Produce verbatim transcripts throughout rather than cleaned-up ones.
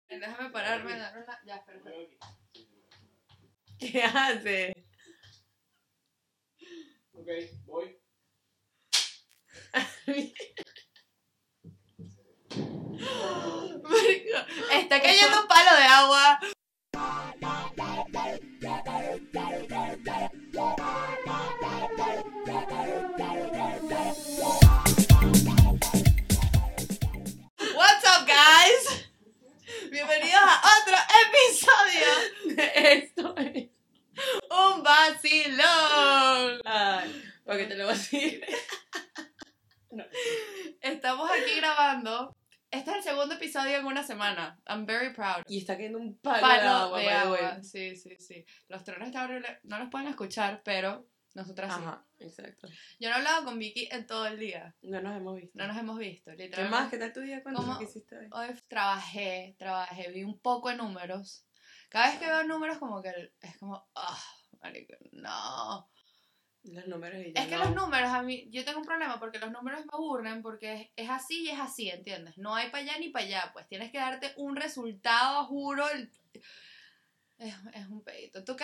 Déjame pararme, dar una... Ya, espera. ¿Qué haces? Ok, voy. Marico, está cayendo un palo de agua. What's up, guys? Bienvenidos a otro episodio de Esto es un vacilón. Ay, porque te lo voy a decir. No. Estamos aquí grabando. Este es el segundo episodio en una semana. I'm very proud. Y está cayendo un palo, Palo de agua. de by the agua. way. Sí, sí, sí. Los tronos están horribles. No los pueden escuchar, pero nosotras sí. Ajá, exacto. Yo no he hablado con Vicky en todo el día. No nos hemos visto. No nos hemos visto, ¿Qué literalmente. más? ¿Qué tal tu día? Cuéntame ¿Cómo? qué hiciste hoy. Hoy trabajé, trabajé, vi un poco de números. Cada vez que veo números como que es como, ah, marico, no. Los números y ya Es que no. los números, a mí, yo tengo un problema porque los números me aburren porque es, es así y es así, ¿entiendes? No hay para allá ni para allá, pues tienes que darte un resultado, juro. el- Es, es un pedito. ¿Tú qué?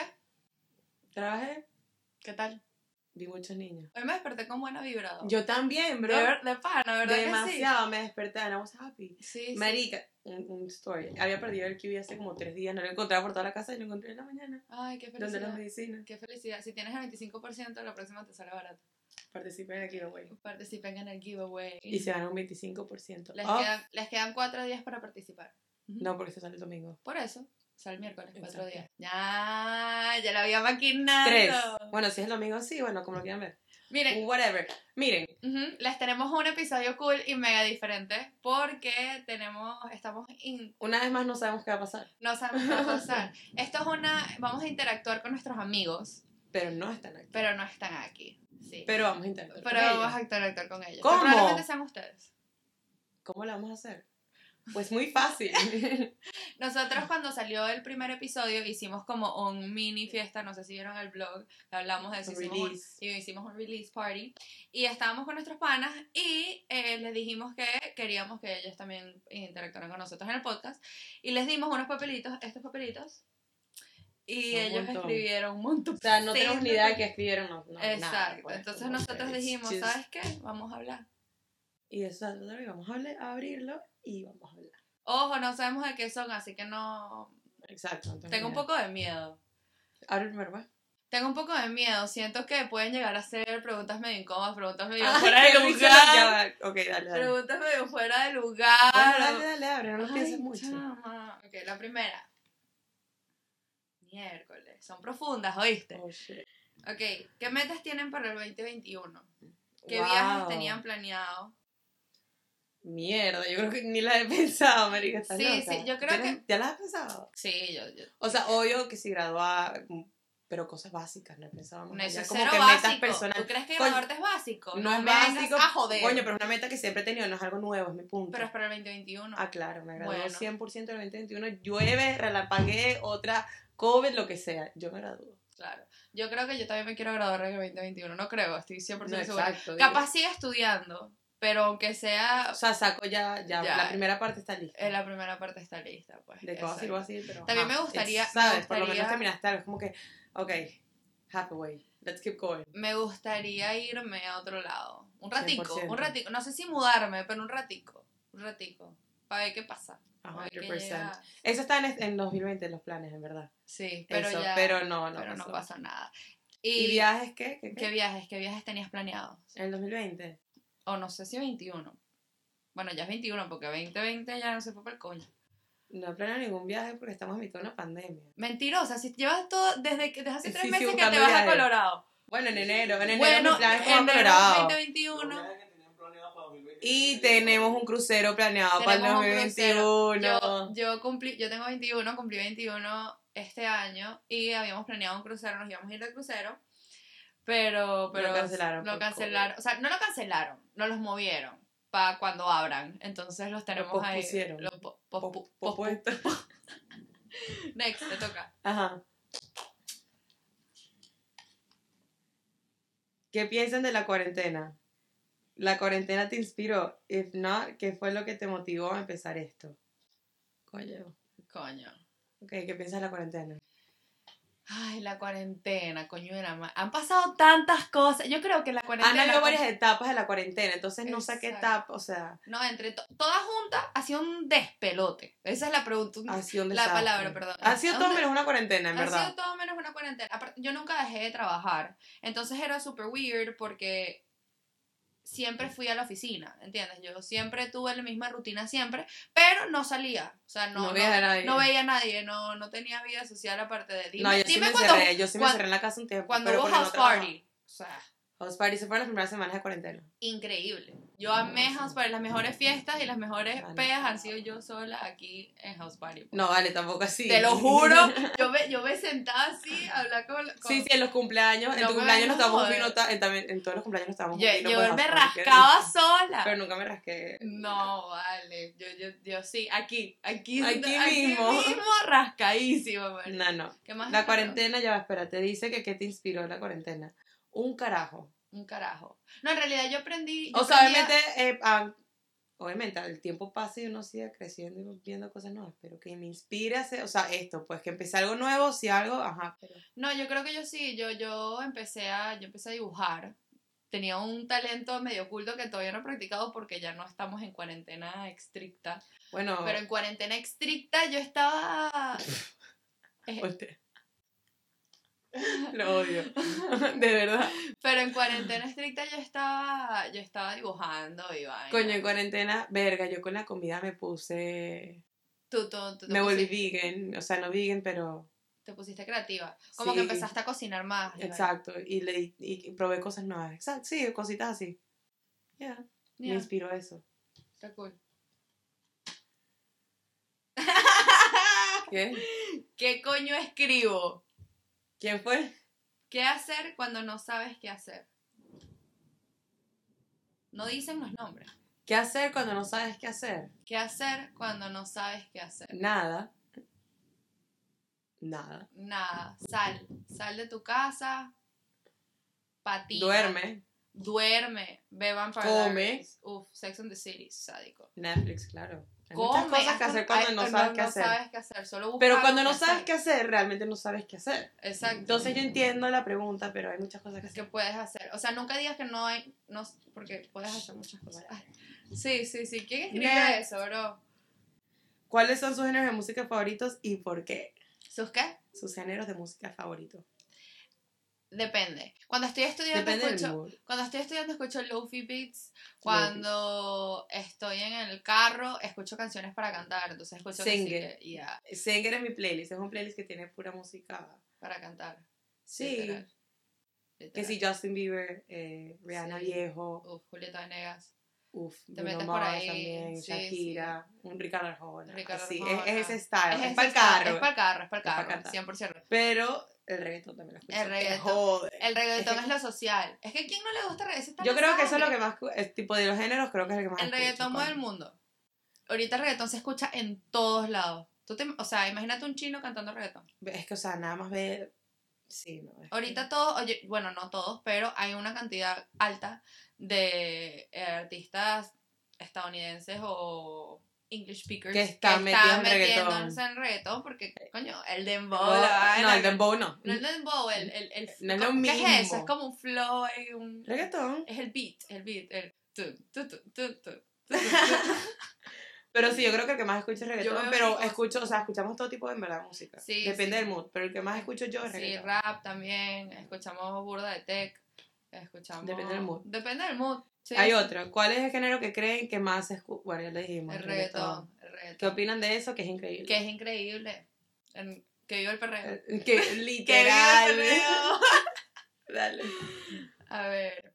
Trabajé, ¿Qué tal? vi muchos niños. Hoy me desperté con buena vibra. Yo también, bro. De, ver- de pana, ¿verdad Demasiado, me desperté, and I was happy. que sí? Sí, Marica, un, un story. Había perdido el kiwi hace como tres días, no lo encontraba por toda la casa y lo encontré en la mañana. sí. Ay, qué Donde felicidad. las medicinas. Qué felicidad. Si tienes el veinticinco por ciento, la próxima te sale barato. Participen aquí, güey. Participen en el giveaway. Y se ganan un veinticinco por ciento. Les, Oh, quedan, les quedan cuatro días para participar. Ujú. no, porque se sale el domingo. Por eso, sale el miércoles, cuatro Exacto. días. Ya, ya la había maquinado. Tres. Bueno, si es el domingo, sí, bueno, como lo quieran ver. Miren, Whatever. Miren, ujú, les tenemos un episodio cool y mega diferente porque tenemos, estamos, in- una vez más no sabemos qué va a pasar. no sabemos qué va a pasar. Esto es una, vamos a interactuar con nuestros amigos, Pero no están aquí. pero no están aquí. Sí. Pero vamos a intentar. Pero vamos a interactuar con ellos. ¿Cómo? Que probablemente sean ustedes. ¿Cómo lo vamos a hacer? Pues muy fácil. Nosotros cuando salió el primer episodio hicimos como un mini fiesta, no sé si vieron el blog, hablamos de eso, Un hicimos un, release. y hicimos un release party y estábamos con nuestros panas y eh, les dijimos que queríamos que ellos también interactuaran con nosotros en el podcast y les dimos unos papelitos, estos papelitos, y Un ellos montón. escribieron un montón. O sea, no Sí, tenemos ni idea de qué escribieron. No, no, Exacto, nada, pues, entonces como nosotros que dijimos, just- ¿sabes qué? Vamos a hablar. Y de eso y vamos a, hablar- a abrirlo y vamos a hablar. Ojo, no sabemos de qué son, así que no... Exacto. no tengo Tengo un idea. poco de miedo. Abre el primero, pues. Tengo un poco de miedo, siento que pueden llegar a ser preguntas medio incómodas, preguntas medio Ay, fuera qué de risa, ya lugar, va. Ok, dale, dale. preguntas medio fuera de lugar. Bueno, dale, dale, abre, no lo Ay, pienses mucho. chama. Ok, la primera. Miércoles, son profundas, ¿oíste? Oh, shit. Ok, ¿qué metas tienen para el veinte veintiuno? ¿Qué Wow. viajes tenían planeado? Mierda, yo creo que ni la he pensado, marica, ¿estás Sí, loca? sí, yo creo ¿Tienes- que- ¿Ya la has pensado? Sí, yo... yo O sea, obvio que si graduar, pero cosas básicas, no he pensado más no, eso allá, es como cero que metas básico. personales. ¿Tú crees que Coño, graduarte es básico? No es me vengas básico, a joder. coño, pero es una meta que siempre he tenido, no es algo nuevo, es mi punto. Pero es para el veinte veintiuno. Ah, claro, me gradué Bueno. cien por ciento del veinte veintiuno, llueve, relampagué, otra COVID, lo que sea, yo me gradúo. Claro. Yo creo que yo también me quiero graduar en el veinte veintiuno. No creo, estoy cien por ciento No, segura. exacto, Capaz siga estudiando, pero aunque sea... O sea, saco ya, ya, Ya. la primera parte está lista. eh, la primera parte está lista, pues. De cómo Exacto. sirvo así, pero... También ajá, me gustaría- es, ¿sabes? me Por lo menos gustaría- terminaste algo, es como que, ok, half away, let's keep going. Me gustaría irme a otro lado. Un ratico, cien por ciento. un ratico. No sé si mudarme, pero un ratico. Un ratico. Para ver qué pasa. A Pa' ver qué hundred percent. llega. Eso está en, en dos mil veinte, en los planes, en verdad. Sí, pero Eso, ya... pero no, no pero no pasó. pasa nada. ¿Y, ¿Y, viajes qué? ¿Qué, qué? qué viajes? ¿Qué viajes tenías planeados? En el dos mil veinte. O no sé si veintiuno. Bueno, ya es veintiuno porque veinte veinte ya no se fue para el coño. No he planeado ningún viaje porque estamos a mitad de una pandemia. Mentirosa, si llevas todo desde, que, desde hace tres Sí, sí, meses que buscando te vas a viajes. Colorado. Bueno, en enero, en enero Bueno, mi plan es como enero Colorado. veinte Los veintiuno. viajes que tenían planeado para dos mil veinte. Y tenemos un crucero planeado para el Tenemos un dos mil crucero. veintiuno. Yo, yo cumplí, yo tengo veintiuno, cumplí veintiuno este año y habíamos planeado un crucero, nos íbamos a ir de crucero, pero, pero Lo cancelaron Lo por cancelaron, o sea, no lo cancelaron, no los movieron para cuando abran, entonces los tenemos ahí. pospusieron. Lo po- Po- pospu- po- pospu- puesto. Next, te toca. Ajá. ¿Qué piensan de la cuarentena? ¿La cuarentena te inspiró? If not, ¿qué fue lo que te motivó a empezar esto? Coño, Coño. Ok, ¿qué piensas de la cuarentena? Ay, la cuarentena, coño de la madre. Han pasado tantas cosas. Yo creo que la cuarentena... Han habido varias etapas de la cuarentena, entonces no sé qué Exacto. etapa, o sea, No, entre to- todas juntas ha sido un despelote. Esa es la pregunta. un- ha sido un La desastre. palabra, perdón. Ha sido Es todo un de- menos una cuarentena, en Ha verdad. sido todo menos una cuarentena. Aparte, yo nunca dejé de trabajar. Entonces era súper weird porque siempre fui a la oficina, ¿entiendes? Yo siempre tuve la misma rutina siempre, pero no salía. O sea, no, No no, veía a nadie. no veía a nadie, no, no tenía vida social aparte de... Dime, No, yo sí dime me cuando, encerré, yo sí me cuan- encerré en la casa un tiempo. cuando pero hubo porque no house trabajaba. party. O sea, House party se fue las primeras semanas de cuarentena. increíble. Yo amé No, House sí. Party. Las mejores fiestas y las mejores Vale. peas han sido yo sola aquí en House Party. No, vale, tampoco así. Te lo juro. Yo me, yo me sentaba así a hablar con... con- Sí, sí, en los cumpleaños, en No tu me cumpleaños nos vengas a tomamos un joder. vino, ta- en, también, en todos los cumpleaños nos tomamos Yo, un vino. yo por me House Party, qué rascaba rico. sola. Pero nunca me rasqué. No, vale. Yo, yo, yo sí, aquí, aquí, Aquí mismo. mismo rascadísimo, man. No, no. ¿Qué más? La es? cuarentena, ya va, espérate, dice que ¿qué te inspiró la cuarentena? Un carajo. Un carajo. No, en realidad yo aprendí. Yo O sea, aprendí a- obviamente, eh, ah, obviamente, el tiempo pasa y uno sigue creciendo y viendo cosas nuevas, pero que me inspire a hacer, o sea, esto, pues que empecé algo nuevo, si algo, ajá, pero... No, yo creo que yo sí. Yo, yo empecé a, yo empecé a dibujar. Tenía un talento medio oculto que todavía no he practicado porque ya no estamos en cuarentena estricta. Bueno, Pero en cuarentena estricta yo estaba... eh, Hostia. Lo odio, de verdad. pero en cuarentena estricta yo estaba, yo estaba dibujando y vaina. Coño, en cuarentena, verga, yo con la comida me puse, Tú, tú, tú te me volví pusiste- vegan, o sea, no vegan, pero... Te pusiste creativa. Como Sí. que empezaste a cocinar más. y vaina. Exacto, y, le, y, y probé cosas nuevas, exacto, sí, cositas así. Ya, me Ya, inspiró eso. está cool. ¿Qué? ¿Qué coño escribo? ¿Quién fue? ¿Qué hacer cuando no sabes qué hacer? No dicen los nombres. ¿Qué hacer cuando no sabes qué hacer? ¿Qué hacer cuando no sabes qué hacer? Nada. Nada. Nada. Sal. Sal de tu casa. Patina. Duerme. Duerme. Ve Vampire Come. Diaries. Uf, Sex and the City. Sádico. Netflix, claro. Hay Come. muchas cosas que hasta- hacer cuando ay, no sabes qué no hacer. sabes qué hacer. Solo busca Pero algo cuando no que sabes hacer. qué hacer, realmente no sabes qué hacer. Exacto. Entonces yo entiendo la pregunta, pero hay muchas cosas que ¿Qué hacer. puedes hacer? O sea, nunca digas que no hay, no, porque puedes hacer muchas cosas. Ay, sí, sí, sí. ¿Quién escribe Next. eso, bro? ¿Cuáles son sus géneros de música favoritos y por qué? ¿Sus qué? Sus géneros de música favoritos. Depende. Cuando estoy estudiando Depende del escucho, mood. cuando estoy estudiando escucho lofi beats. Cuando estoy en el carro escucho canciones para cantar, entonces escucho que sí Singer. que- yeah, Singer es mi playlist, es un playlist que tiene pura música. para cantar. Sí. Literal. Que Literal. si Justin Bieber, eh, Rihanna Sí. Viejo, Uf, Julieta Venegas. uf, Te Bruno metes por Mars ahí, también, sí, Shakira, un Ricardo Arjona. Ricardo Sí, Arjona. es, es ese style, es, ese para el style, carro. Es para el carro, es para el Es pa' carro, cantar. cien por ciento. Pero el reggaetón también lo escucho. El que reggaetón- jode. El reggaetón Es es, lo social. Es que a quién no le gusta el reggaetón. Está en Yo la creo que eso es lo sangre. que más, cu- es tipo de los géneros, creo que es el que más El escucho, reggaetón mueve el coño. mundo. Ahorita el reggaetón se escucha en todos lados. Tú te, o sea, imagínate un chino cantando reggaetón. Es que, o sea, nada más ve... Sí, no. es Ahorita que- todos, oye, bueno, no todos, pero hay una cantidad alta de eh, artistas estadounidenses o English speakers Que están metidos en metiéndose reggaetón. en reggaetón porque, coño, el dembow, Oh, la vaina, no, el dembow no. no el dembow, el, el, el No es lo ¿qué mismo. es eso? Es como un flow, hay un, Reggaetón. es el beat, el beat, el tu, tu, tu, tu, tu, tu, tu. Pero sí, yo creo que el que más escucho es reggaetón, veo pero cosas. escucho, o sea, escuchamos todo tipo de en verdad música. Sí, Depende sí. del mood, pero el que más escucho yo es Sí, reggaetón. rap también, escuchamos burda de tech, escuchamos... Depende del mood. Depende del mood. Sí, Hay sí. otro. ¿Cuál es el género que creen que más se escucha? Bueno, ya le dijimos. El reggaetón, el reggaetón. ¿Qué opinan de eso? Que es increíble. Que es increíble. En- que viva el perreo. Eh, Que Que viva literal. el perreo. Dale. A ver.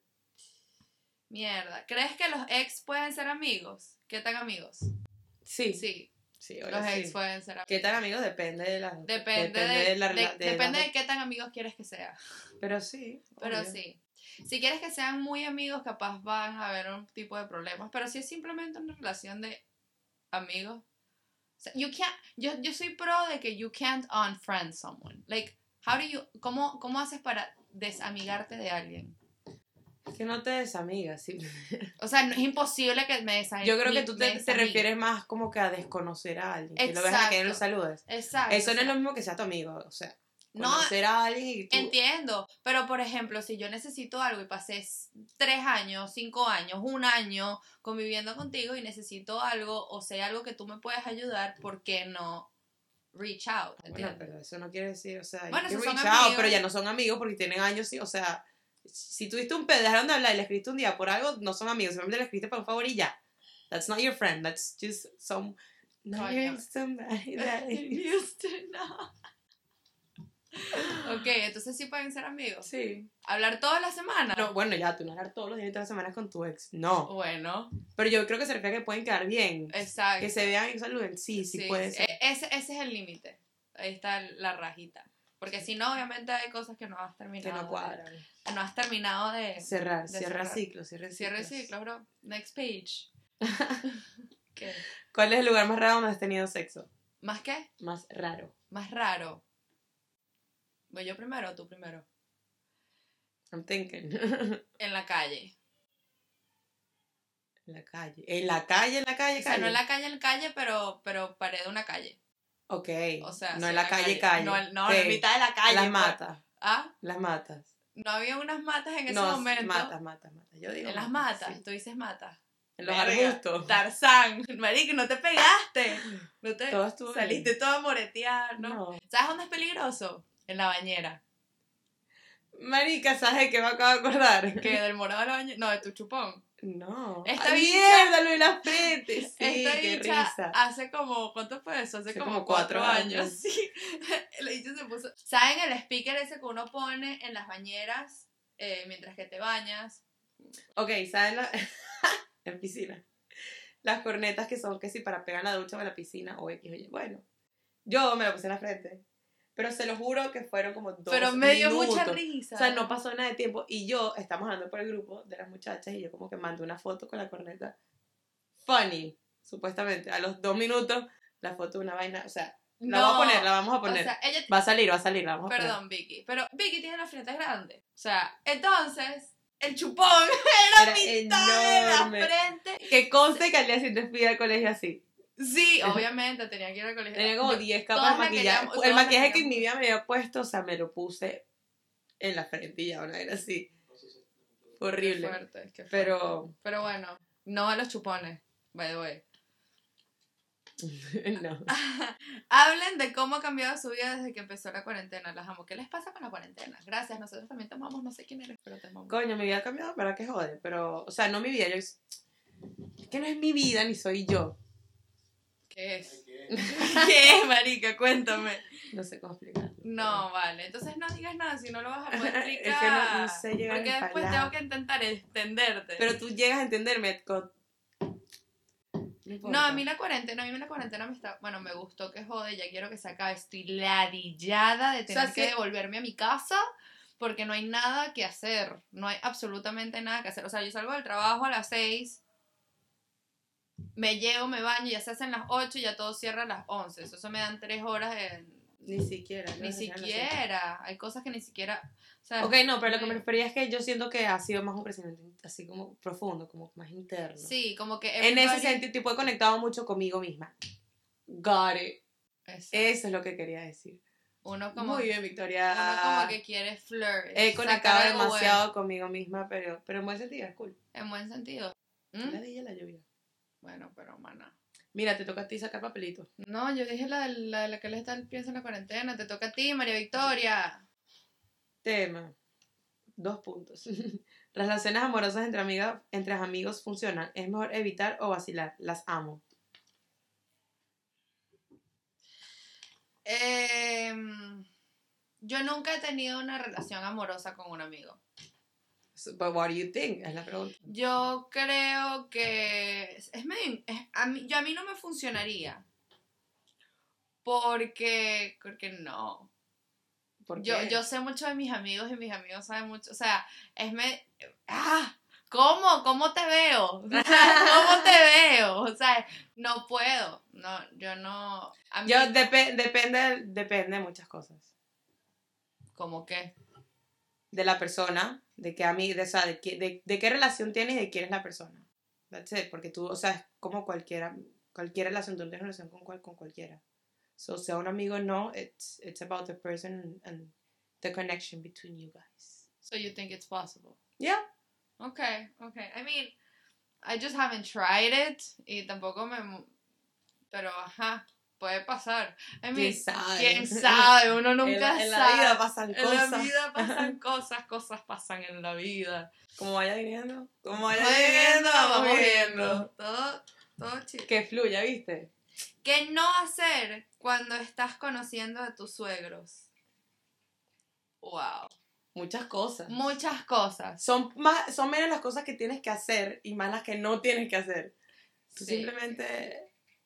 Mierda. ¿Crees que los ex pueden ser amigos? ¿Qué tan amigos? Sí. Sí, Sí, ahora los sí. ex pueden ser amigos. ¿Qué tan amigos? Depende de la... Depende, de, la de- rela- de depende la- de qué tan amigos quieres que sea. Pero sí. Pero obvio. sí. Si quieres que sean muy amigos, capaz van a haber un tipo de problemas. Pero si es simplemente una relación de amigos. O sea, you can't, yo, yo soy pro de que you can't unfriend someone. Like, how do you, ¿cómo, cómo haces para desamigarte de alguien? Es que no te desamigas, sí. O sea, no es imposible que me desanimes. Yo creo que tú te, te refieres más como que a desconocer a alguien. Que lo ves a que no lo saludes. Exacto. Eso o no sea, es lo mismo que sea tu amigo, o sea. no, Conocer a alguien y tú... entiendo, pero por ejemplo, si yo necesito algo y pasé s- tres años, cinco años, un año conviviendo contigo y necesito algo o sé algo que tú me puedes ayudar, ¿por qué no reach out? Bueno, ¿Entiendes? pero eso no quiere decir, o sea, Bueno, you esos can son reach out, amigos. pero ya no son amigos porque tienen años, sí, o sea, si tuviste un pedo, dejaron de hablar y le escribiste un día por algo, no son amigos, simplemente le escribiste por un favor y ya. That's not your friend, that's just some... No, Coño. you're somebody that is- Used to know. Ok, entonces sí pueden ser amigos. Sí. ¿Hablar toda la semana? No, bueno, ya, tú no hablar todos los días y todas las semanas con tu ex, no. Bueno, Pero yo creo que se refiere a que pueden quedar bien. exacto. Que se vean y saluden, sí, sí, puede sí. ser. E- Ese, ese es el límite. Ahí está la rajita. Porque si no, obviamente hay cosas que no has terminado. Que no de- cuadran. no has terminado de Cerrar, de cierra cerrar. ciclos, cierra Cierre ciclos. ciclo, bro. Next page. ¿Qué? ¿Cuál es el lugar más raro donde has tenido sexo? ¿Más qué? Más raro. Más raro. ¿Voy yo primero o tú primero? I'm thinking. En la calle. En la calle. En la calle, en la calle, O sea, calle. no en la calle, en la calle, pero, pero pared de una calle. Ok. O sea, no sí, en la calle, calle. No, no, Ok. en mitad de la calle. Las pues. matas. Ah, Las matas. no había unas matas en ese No, momento. matas, matas, matas. Yo digo En las matas, matas, sí. tú dices matas. En los Verga, arbustos. Tarzán, marico, no te pegaste. No te Todo estuvo saliste bien. toda moreteada, ¿no? No. ¿Sabes dónde es peligroso? En la bañera. Marica, ¿sabes qué me acabo de acordar? Que del morado de la bañera. No, de tu chupón. No. Esta ¡Ay, bicha- mierda, lo de la frente! Sí, Esta qué bicha risa. hace como, ¿cuánto fue eso? Hace, Hace como, como cuatro, cuatro años. años. Sí. La bicha se puso. ¿Saben el speaker ese que uno pone en las bañeras eh, mientras que te bañas? Ok, ¿saben la... en piscina? Las cornetas que son que si para pegar en la ducha o en la piscina o X, oye, bueno. Yo me lo puse en la frente. Pero se lo juro que fueron como dos Pero me dio minutos. mucha risa. O sea, no pasó nada de tiempo. Y yo, estamos hablando por el grupo de las muchachas y yo como que mandé una foto con la corneta. Funny, supuestamente. A los dos minutos, la foto de una vaina. O sea, la No, vamos a poner, la vamos a poner. O sea, ella. Va a salir, va a salir, la vamos a poner. Perdón, Vicky. Pero Vicky tiene las frentes grandes. O sea, entonces, el chupón era, Era mitad de la enorme. frente. Que conste que al día siguiente fui al colegio así. Sí, obviamente, tenía que ir al colegio. Tenía como Yo- diez todas capas de la maquillaje. queríamos- El todas la maquillaje que en queríamos. mi vida me había puesto, o sea, me lo puse en la frente y ya, una era así. Qué Horrible. fuerte, qué fuerte. Pero, Pero bueno, no a los chupones, by the way. no. Hablen de cómo ha cambiado su vida desde que empezó la cuarentena. Las amo. ¿Qué les pasa con la cuarentena? Gracias, nosotros también te amamos. No sé quién eres, pero te amamos. Coño, mi vida ha cambiado, pero que jode. Pero, o sea, no mi vida, yo. Es que no es mi vida ni soy yo. ¿Qué es? ¿Qué? ¿Qué es, marica? Cuéntame. No sé cómo explicarlo. No, vale. Entonces no digas nada si no lo vas a poder explicar. Es que no- no sé llegar Porque en después palabras. tengo que intentar entenderte. Pero tú llegas a entenderme con. No, importa. No, a mí la cuarentena, a mí la cuarentena me está, bueno, me gustó que jode, ya quiero que se acabe, estoy ladillada de tener sea, que sí. devolverme a mi casa porque no hay nada que hacer, no hay absolutamente nada que hacer, o sea, yo salgo del trabajo a las seis, me llego, me baño, ya se hacen las ocho y ya todo cierra a las once, eso, eso me dan tres horas, en- Ni siquiera. ni no sé, no sé. siquiera, hay cosas que ni siquiera, o sea, Ok, no, pero lo que me refería es que yo siento que ha sido más un crecimiento así como profundo, como más interno. sí, como que En ese everybody- sentido, tipo, he conectado mucho conmigo misma. Got it. Eso, Eso es lo que quería decir. uno como, Muy bien, Victoria. uno como que quiere flirt, He sacar conectado algo bueno, demasiado conmigo misma, pero, pero en buen sentido, es cool. en buen sentido. ¿Mm? La dilla la lluvia. Bueno, pero mana. Mira, te toca a ti sacar papelitos. No, yo dije la, de- la de la que le está el pienso en la cuarentena. Te toca a ti, María Victoria. Tema. Dos puntos. Relaciones amorosas entre amigas, entre amigos funcionan. Es mejor evitar o vacilar. Las amo. Em, yo nunca he tenido una relación amorosa con un amigo. So, But what do you think? Es la pregunta. Yo creo que es es medio, es- a mí, yo a mí no me funcionaría. Porque, porque no. ¿Por Yo, qué? yo sé mucho de mis amigos y mis amigos saben mucho. O sea, es me. ¡Ah! ¿Cómo? ¿Cómo te veo? O sea, ¿cómo te veo? O sea, no puedo. No, yo no. A mí, Yo depe- depende, depende de muchas cosas. ¿Cómo qué? de la persona, de qué ami- de, o sea, de, qué- de, de qué relación tienes y de quién es la persona. That's it, porque tú, o sea, es como cualquiera, cualquier relación, tú tienes relación con, cual, con cualquiera. So, sea un amigo o no, it's, it's about the person and the connection between you guys. So you think it's possible? Yeah. Okay, okay. I mean, I just haven't tried it y tampoco me... Pero, ajá, puede pasar. I mean, ¿Quién sabe? ¿Quién sabe? Uno nunca en, la, en sabe. la vida pasan En cosas. la vida pasan cosas, cosas pasan en la vida. Como vaya viniendo. Como vaya Vamos viniendo, vamos vamos viendo. viendo. Todo, todo chido. Que fluya, ¿viste? ¿Qué no hacer cuando estás conociendo a tus suegros? Wow. Muchas cosas. Muchas cosas. Son, más, son menos las cosas que tienes que hacer y más las que no tienes que hacer. Tú Sí. simplemente...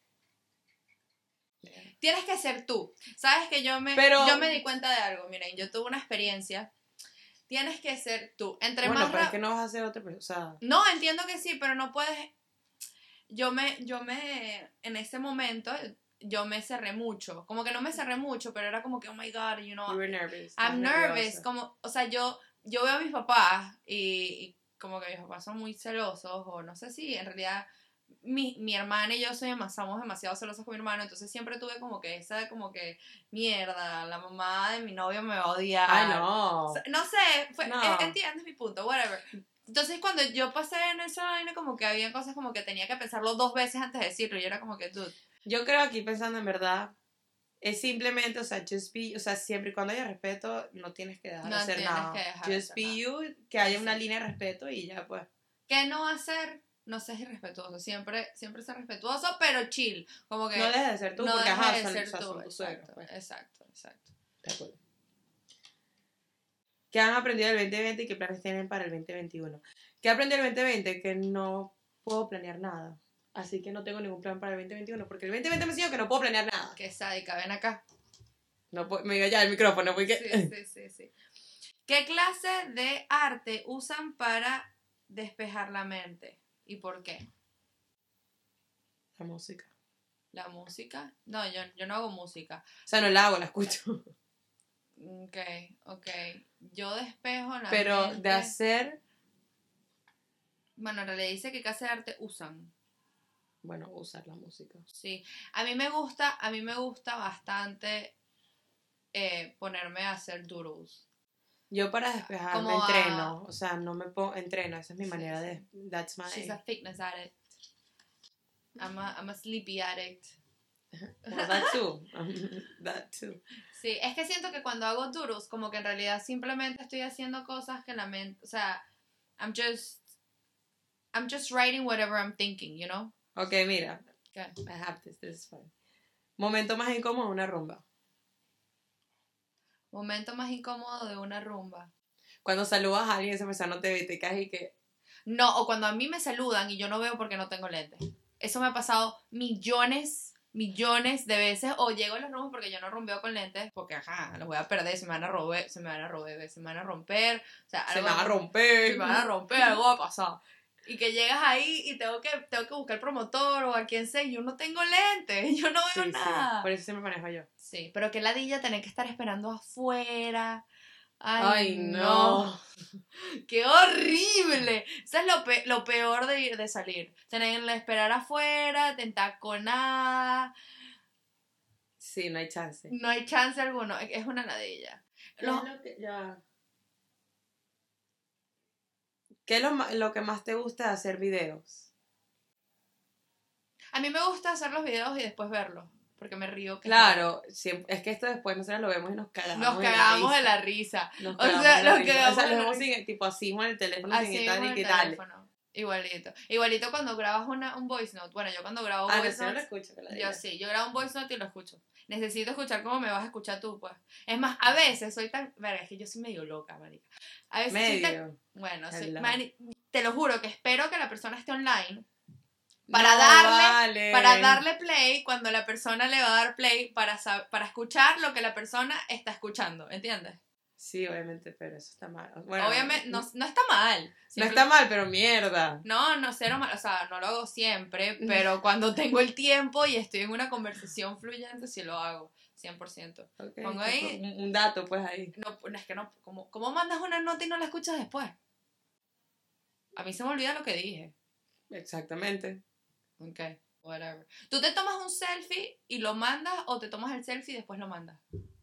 Tienes que ser tú. Sabes que yo me, Pero- yo me di cuenta de algo. Miren, yo tuve una experiencia. Tienes que ser tú. Entre Bueno, más pero ra- es que no vas a hacer otra persona. O sea, No, entiendo que sí, pero no puedes. Yo me, yo me, en ese momento, yo me cerré mucho. Como que no me cerré mucho, pero era como que, oh my God, you know, you were nervous. I'm estabas nervous. nerviosa. Como, o sea, yo, yo veo a mis papás y, y como que mis papás son muy celosos, o no sé si en realidad mi, mi hermana y yo soy demas- somos demasiado celosos con mi hermano, entonces siempre tuve como que esa, como que, mierda, la mamá de mi novio me va a odiar. Ay, no. O sea, no sé, fue, No. eh, entiendes mi punto, whatever. Entonces cuando yo pasé en esa vaina, como que había cosas como que tenía que pensarlo dos veces antes de decirlo, y yo era como que, dude, Yo creo aquí pensando en verdad, es simplemente, o sea, just be, o sea, siempre y cuando haya respeto, no tienes que dejar No de hacer tienes nada. que dejar de Just hacer be nada. you, que haya una Sí. línea de respeto y ya pues. ¿qué no hacer? No seas irrespetuoso, siempre, siempre ser respetuoso, pero chill, como que No dejes de ser tú no porque dejes ajá, de son, ser o sea, tú, son tus suegros. exacto, Pues. exacto, exacto. De acuerdo. ¿Qué han aprendido del veinte veinte y qué planes tienen para el veinte veintiuno? ¿Qué aprendí el veinte veinte? Que no puedo planear nada. Así que no tengo ningún plan para el veinte veintiuno. Porque el veinte veinte me enseñó que no puedo planear nada. Qué sádica, ven acá. No puedo, me diga ya el micrófono porque... Sí, sí, sí, sí. ¿Qué clase de arte usan para despejar la mente? ¿Y por qué? La música. ¿La música? No, yo, yo no hago música. O sea, no la hago, la escucho. Ok, ok. Yo despejo la Pero mente. de hacer... Bueno, en realidad dice que clase de arte usan. Bueno, usar la música. Sí. A mí me gusta, a mí me gusta bastante eh, ponerme a hacer doodles. Yo para despejarme Como a- entreno. O sea, no me pongo... Entreno. Esa es mi Sí, manera sí. de... That's my... She's a fitness addict. I'm a, I'm a sleepy addict. Well, that too. That too. Sí, es que siento que cuando hago doodles, como que en realidad simplemente estoy haciendo cosas que la mente, o sea, I'm just, I'm just writing whatever I'm thinking, you know? Ok, mira. ¿Qué? I have this. This is fine. Momento más incómodo de una rumba. Momento más incómodo de una rumba. Cuando saludas a alguien, esa persona no te ve y te caes y que... No, o cuando a mí me saludan y yo no veo porque no tengo lentes. Eso me ha pasado millones, millones de veces. O llego a los rumbos porque yo no rumbeo con lentes, porque ajá, los voy a perder, se me van a robar, se me van a robar, se me van a romper. O sea, Se algo me va a se romper. me van a romper, algo va a pasar. Y que llegas ahí y tengo que, tengo que buscar el promotor o a quien sea, y yo no tengo lentes, yo no Sí, veo sí. nada. Por eso siempre manejo yo. Sí, pero qué ladilla tener que estar esperando afuera. Ay, Ay, no. no. ¡Qué horrible! Eso es lo, pe- lo peor de ir de salir. Tener que esperar afuera, entaconada. Sí, no hay chance. No hay chance alguno. Es una ladilla. ¿Qué Los- es lo que, ya. ¿Qué es lo, ma- lo que más te gusta de hacer videos? A mí me gusta hacer los videos y después verlos. Porque me río. Que Claro, siempre, es que esto después nosotros lo vemos y nos cagamos. Nos de la cagamos de risa. la risa. Nos O cagamos sea, de la nos risa. cagamos O sea, de lo la vemos risa. sin, tipo así con el teléfono Así sin con editar y el que tal. teléfono. Igualito. Igualito cuando grabas una, un voice note. Bueno, yo cuando grabo Ah, no, voice sí, no lo notes, escucho. que la yo diga. sí, yo grabo un voice note y lo escucho. Necesito escuchar cómo me vas a escuchar tú, pues. Es más, a veces soy tan... Verga, es que yo soy medio loca, marica. A veces soy tan... Medio. Bueno, soy- Hello. mani- te lo juro que espero que la persona esté online para No, darle... vale. Para darle play cuando la persona le va a dar play para, sab- para escuchar lo que la persona está escuchando, ¿entiendes? Sí, obviamente, pero eso está mal. Bueno, Obviamente, no, no está mal. No Simple- está mal, pero mierda. No, no, cero mal, o sea, no lo hago siempre, pero cuando tengo el tiempo y estoy en una conversación fluyente, sí lo hago, cien por ciento. Okay, Pongo ahí- un, un dato, pues, ahí. No, no, es que no, ¿cómo, ¿cómo mandas una nota y no la escuchas después? A mí se me olvida lo que dije. Exactamente. Ok, whatever. ¿Tú te tomas un selfie y lo mandas o te tomas el selfie y después lo mandas?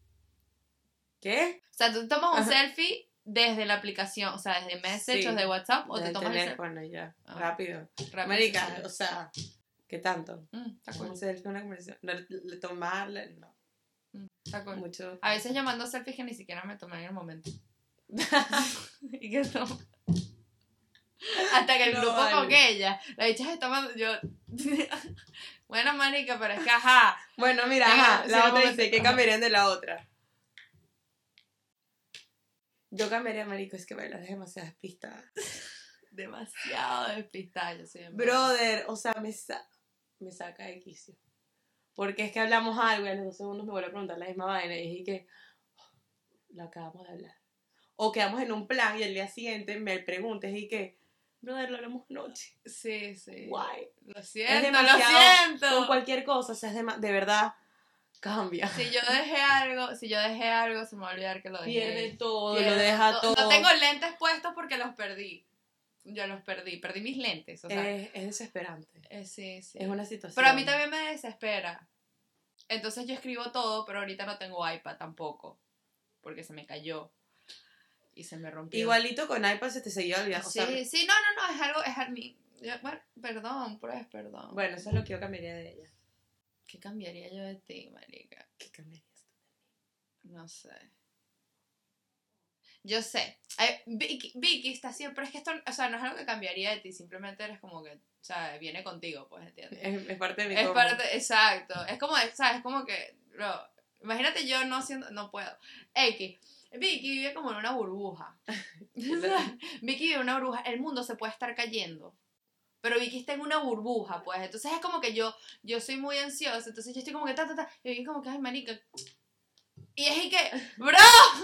¿Qué? O sea, tú te tomas un Ajá. selfie desde la aplicación, o sea, desde Message Sí, o de WhatsApp, o te Del tomas teléfono ya. Ah. Rápido. el selfie. Marica, o sea, ¿qué tanto? Mm, está cool. Un selfie, una conversación. No, le- tomarle, no. Mm, está cool. Mucho. A veces yo mando selfies que ni siquiera me tomé en el momento. y que tomo. Hasta que el No, grupo vale. con ella, la bicha se tomando, yo. Bueno, marica, pero es que ajá. Bueno, mira, Venga, ajá, sí, la otra vamos a- dice, ¿qué ajá. cambiarían de la otra? Yo cambiaría, marico, es que bailar es demasiado despistada. Demasiado despistada, yo soy en Brother, o sea, me, sa- me saca de quicio. Porque es que hablamos algo y a los dos segundos me vuelve a preguntar la misma vaina y dije que oh, lo acabamos de hablar. O quedamos en un plan y al día siguiente me preguntes y que, brother, lo hablamos anoche. Sí, sí. Guay. Lo Es siento, lo demasiado, siento. con cualquier cosa, o sea, es de, de verdad, cambia. Si yo dejé algo, si yo dejé algo, se me va a olvidar que lo dejé. Pierde todo, Pierde lo deja todo. todo. No tengo lentes puestos porque los perdí. Yo los perdí, perdí mis lentes, o sea. es, es desesperante. eh, sí, sí. Es una situación. Pero a mí también me desespera. Entonces yo escribo todo, pero ahorita no tengo iPad tampoco. Porque se me cayó. Y se me rompió. Igualito con iPad se te seguía olvidando. Sí, O sea, sí, no, no, no, es algo, es algo. yo- Bueno, perdón, pues, perdón. bueno, eso es lo que yo cambiaría de ella. ¿Qué cambiaría yo de ti, marica? ¿Qué cambiarías tú? No sé. Yo sé. Eh, Vicky, Vicky está siempre, es que esto, o sea, no es algo que cambiaría de ti, simplemente eres como que, o sea, viene contigo, pues, ¿entiendes? Es, es parte de mi Es combo. parte, exacto. Es como, ¿sabes? Es como que, bro, imagínate yo no siendo, no puedo. X, Vicky vive como en una burbuja. Vicky vive en una burbuja, el mundo se puede estar cayendo. Pero Vicky está en una burbuja, pues. Entonces es como que yo, yo soy muy ansiosa, entonces yo estoy como que ta, ta, ta. Y Vicky como que, ay, marica. Y es y que, bro,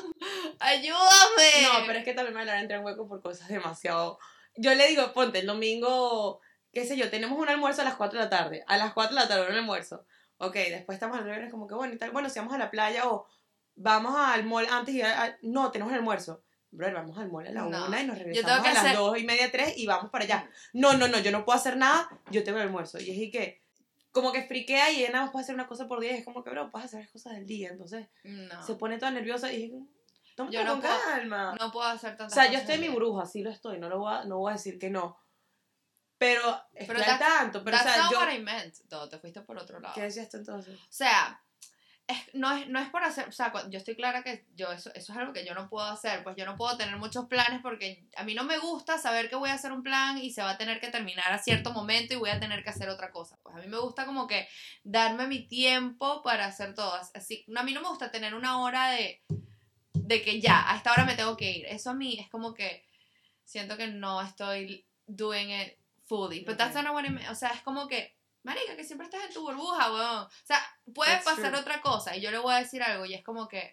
ayúdame. No, pero es que también me hablar entre en hueco por cosas demasiado. Yo le digo, ponte, el domingo, qué sé yo, tenemos un almuerzo a las cuatro de la tarde. A las cuatro de la tarde, un almuerzo. Ok, después estamos al viernes como que, bueno, y tal, bueno, si vamos a la playa o vamos al mall antes y a- a- no, tenemos el almuerzo. Bro, vamos al mall a la No, una y nos yo tengo regresamos que a las hacer- dos y media, tres y vamos para allá. No, no, no, yo no puedo hacer nada, yo tengo el almuerzo. Y es y que, como que friquea y ella nada más puede hacer una cosa por día. Y es como que, bro, puedes hacer las cosas del día. Entonces No, se pone toda nerviosa y es tómate Yo no con puedo- calma. no puedo hacer O tantas sea, yo cosas estoy en mi al día. burbuja, sí lo estoy, no lo voy a, no voy a decir que no. Pero estoy Pero al that's- tanto, pero o That's sea, not yo... what I meant. No, te fuiste por otro lado. ¿Qué decías tú entonces? O sea, es, no, es, no es por hacer, o sea, cu- yo estoy clara que yo eso, eso es algo que yo no puedo hacer, pues yo no puedo tener muchos planes porque a mí no me gusta saber que voy a hacer un plan y se va a tener que terminar a cierto momento y voy a tener que hacer otra cosa. Pues a mí me gusta como que darme mi tiempo para hacer todo. Así, a mí no me gusta tener una hora de, de que ya, a esta hora me tengo que ir. Eso a mí es como que siento que no estoy doing it fully. But that's Ok. not what I mean. O sea, es como que marica, que siempre estás en tu burbuja, weón. O sea, puede That's pasar true. otra cosa y yo le voy a decir algo y es como que,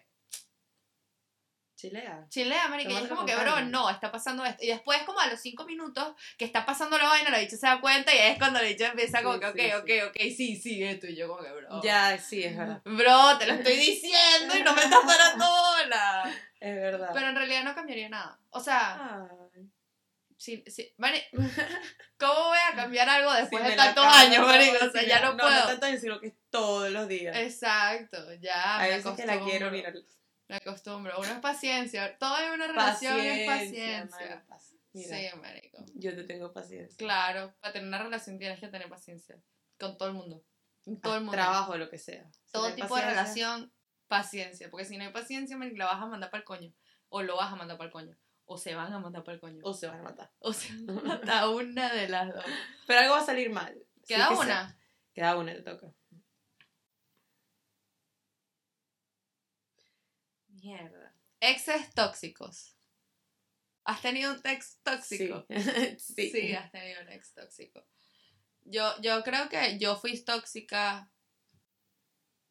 Chilea. chilea, marica. Y es Tómatelo como con que, bro, calma. no, está pasando esto. Y después, como a los cinco minutos que está pasando la vaina, la bicha se da cuenta y es cuando la bicha empieza como Sí, que, ok, sí, ok, sí. ok, sí, sí, esto. Y yo como que, bro. Ya, sí, es verdad. Bro, te lo estoy diciendo y no me estás parando bola. Es verdad. Pero en realidad no cambiaría nada. O sea, Ay. sí, sí, mani- ¿cómo voy a cambiar algo después Si de me la tantos acabo, años, marico? O sea, si ya me la- no No, puedo. no tantos años, sino que es todos los días. Exacto, ya Hay me veces que la quiero, acostumbro. mira. Me acostumbro. Uno es paciencia. Todo en una relación es paciencia. mano, pac- Mira, Sí, marico. yo te tengo paciencia. Claro, para tener una relación tienes que tener paciencia. Con todo el mundo. Con todo el mundo. Trabajo, lo que sea. Si no Todo hay tipo de paciencia, relación, paciencia. Porque si no hay paciencia, marico, la vas a mandar para el coño. O lo vas a mandar para el coño. O se van a mandar para el coño. O se van a matar. O se van a matar una de las dos. Pero algo va a salir mal. Sí Queda que una. sé. Queda una, te toca. Mierda. Exes tóxicos. ¿Has tenido un ex tóxico? Sí. sí. Sí, has tenido un ex tóxico. Yo, yo creo que yo fui tóxica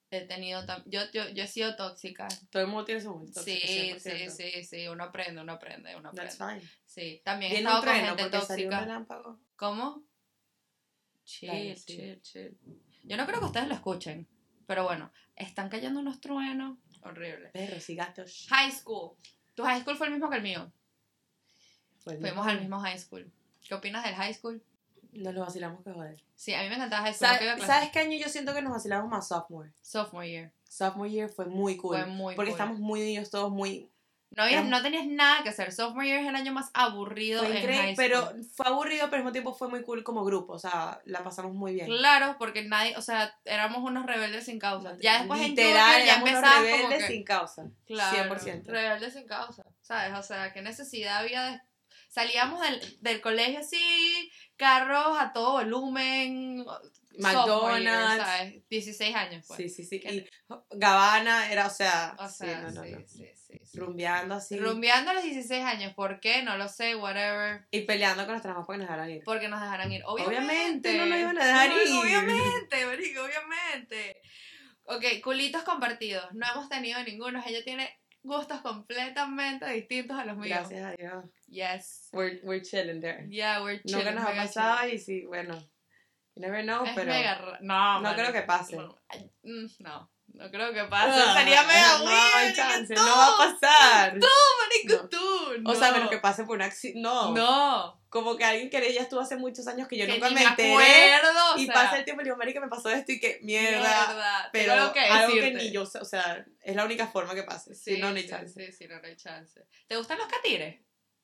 he tenido tam- yo, yo, yo he sido tóxica. Todo el mundo tiene su momento Sí, tóxico, cien por sí, ciento. sí, sí, uno aprende, uno aprende, uno aprende. That's fine. Sí, también he Viene estado un con trueno gente porque salió un tóxica. relámpago. ¿Cómo? Chill, Dale, sí. chill, chill. Yo no creo que ustedes lo escuchen, pero bueno, están cayendo unos truenos horribles. Perros y gatos. High school. ¿Tu high school fue el mismo que el mío? Pues Fuimos no, al mismo high school. ¿Qué opinas del high school? Nos lo vacilamos que joder. Sí, a mí me encantaba high school. ¿Sabes, no que iba a clase. ¿Sabes qué año yo siento que nos vacilamos más? Sophomore. Sophomore year. Sophomore year fue muy cool. Fue muy porque cool. estamos muy niños, todos muy... No, habías- Éramos- no tenías nada que hacer. Sophomore year es el año más aburrido Fue en increíble, high pero school. fue aburrido, pero al mismo tiempo fue muy cool como grupo. O sea, la pasamos muy bien. Claro, porque nadie, o sea, éramos unos rebeldes sin causa. Ya después en Literal, junior ya éramos unos empezabas como rebeldes que... sin causa. Claro, cien por ciento. rebeldes sin causa, ¿sabes? O sea, ¿qué necesidad había de...? Salíamos del, del colegio así, carros a todo volumen, sophomore year, McDonald's. ¿sabes? dieciséis años, pues. Sí, sí, sí. ¿Qué- Y Gabbana era, o sea, O sí, sea, no, no, sí, no. sí, sí, sí. Rumbeando así. Rumbeando a los dieciséis años, ¿por qué? No lo sé, whatever. Y peleando con nuestras mamás para que nos dejaran ir. Porque nos dejaran ir. Obviamente. Obviamente, no nos iban a dejar No, ir. Obviamente, marico, obviamente. Ok, culitos compartidos. No hemos tenido ninguno. Ella tiene gustos completamente distintos a los míos. Gracias a Dios. Yes. We're, we're chilling there. Yeah, we're chilling. Nunca nos ha mega pasado chilling. y sí, bueno. You never know, Es pero. mega ra- No, no creo que pase. No, ay, mm, no, no creo que pase. Ah, Sería mega no, weird. hay que chance, tú, no va a pasar. marico, No. tú. No. O sea, menos que pase por un accidente. No. No. Como que alguien que ya estuvo hace muchos años que yo Que nunca ni me enteré. acuerdo, o Y sea, pasa el tiempo y digo, marica, me pasó esto y que mierda. mierda, Pero tengo algo que algo que decirte. ni yo sé, o sea, es la única forma que pase. Sí, si no, ni sí, chance. Sí, sí, no, no hay chance. ¿Te gustan los catires?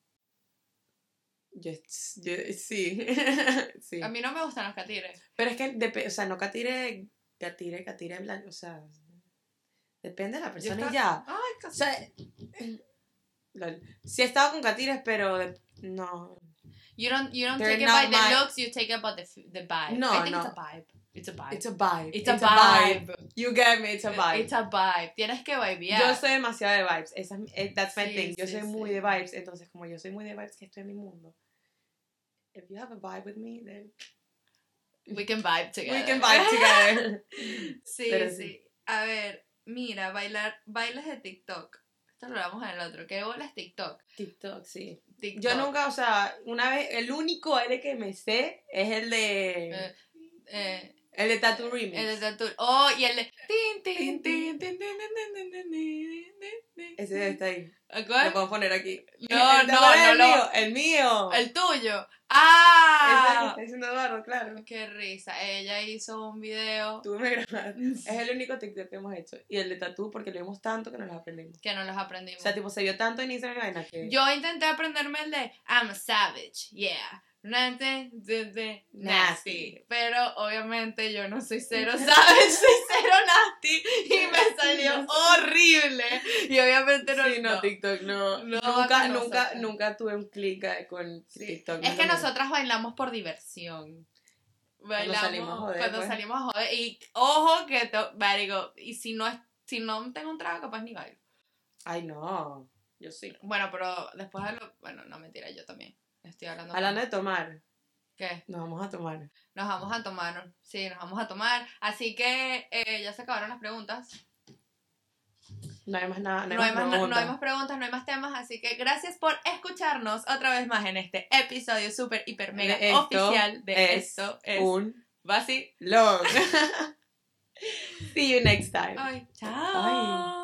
Yo, yo, sí. sí. A mí no me gustan los catires. Pero es que, dep- o sea, no catire, catire, catire blanco, o sea, depende de la persona Yo y ya. Ay, O casi. sea, lol. sí he estado con catires, pero de- no. You don't, you don't They're take it not by the my- looks, you take it by the, f- the vibe. No, I think no. it's a vibe. It's a vibe. It's a vibe. It's a vibe. You get me, it's a vibe. It's a vibe. Tienes que vibear. Yo soy demasiado de vibes. Esa, es mi- eh, that's my Sí, thing. Yo sí, soy muy sí. de vibes. Entonces, como yo soy muy de vibes, que estoy en mi mundo. If you have a vibe with me, then We can vibe together. we can vibe together. Sí, Pero sí, sí. A ver, mira, bailar, bailes de TikTok. Esto lo hablamos en el otro. ¿Qué bolas TikTok? TikTok, sí. TikTok. Yo nunca, o sea, una vez, el único baile que me sé es el de. Eh, eh, el de Tattoo Remix. el de Tattoo. Oh, y el de. Tin, tin, tin, tin, tin, tin, tin, tin, tin, tin, tin. Ese está ahí. Lo ¿Cuál? puedo poner aquí. No, ¿Te no, acuerdas no del lo- mío? El mío. El tuyo. Ese ¡Ah! que está diciendo Eduardo, claro. Qué risa. Ella hizo un video Tú me grabas. Es el único TikTok que hemos hecho. Y el de Tattoo, porque lo vimos tanto que nos lo aprendimos. que no los aprendimos. O sea, tipo, se vio tanto en Instagram y vaina que. Yo intenté aprenderme el de I'm a savage, yeah. Nasty, nasty, nasty. Pero obviamente yo no soy cero savage, soy cero nasty. Y me salió horrible. Y obviamente no. sí, no, no. TikTok, no. No, nunca, no, nunca, nosotras. nunca tuve un clic eh, con Sí. TikTok. Es que no, no. nosotras bailamos por diversión. Bailamos salimos a joder, cuando pues. salimos a joder. Y ojo que, to, marico, y si no, es, si no tengo un trago, capaz ni bailo. Ay, no. Yo sí. Bueno, pero después de lo. Bueno, no, mentira, yo también. Estoy hablando. Hablando de tomar, ¿Qué? nos vamos a tomar. Nos vamos a tomar. Sí, nos vamos a tomar. Así que eh, ya se acabaron las preguntas. No hay más nada. No hay, No hay, más, más, no preguntas. hay más preguntas, no hay más temas. Así que gracias por escucharnos otra vez más en este episodio súper, hiper, mega De esto oficial de es esto. Es un Basi. long. See you next time. Ay, chao. Ay.